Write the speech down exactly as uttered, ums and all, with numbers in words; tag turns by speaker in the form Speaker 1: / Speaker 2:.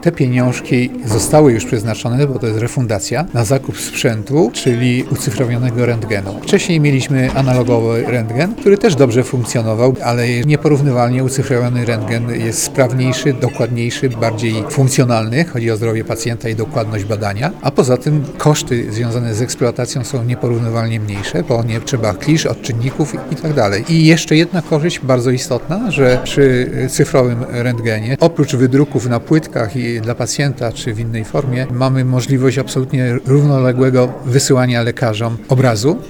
Speaker 1: Te pieniążki zostały już przeznaczone, bo to jest refundacja, na zakup sprzętu, czyli ucyfrowionego rentgenu. Wcześniej mieliśmy analogowy rentgen, który też dobrze funkcjonował, ale nieporównywalnie ucyfrowany rentgen jest sprawniejszy, dokładniejszy, bardziej funkcjonalny. Chodzi o zdrowie pacjenta i dokładność badania, a poza tym koszty związane z eksploatacją są nieporównywalnie mniejsze, bo nie trzeba klisz, odczynników i tak dalej. I jeszcze jedna korzyść bardzo istotna, że przy cyfrowym rentgenie oprócz wydruków na płytkach i dla pacjenta czy w innej formie mamy możliwość absolutnie równoległego wysyłania lekarzom obrazu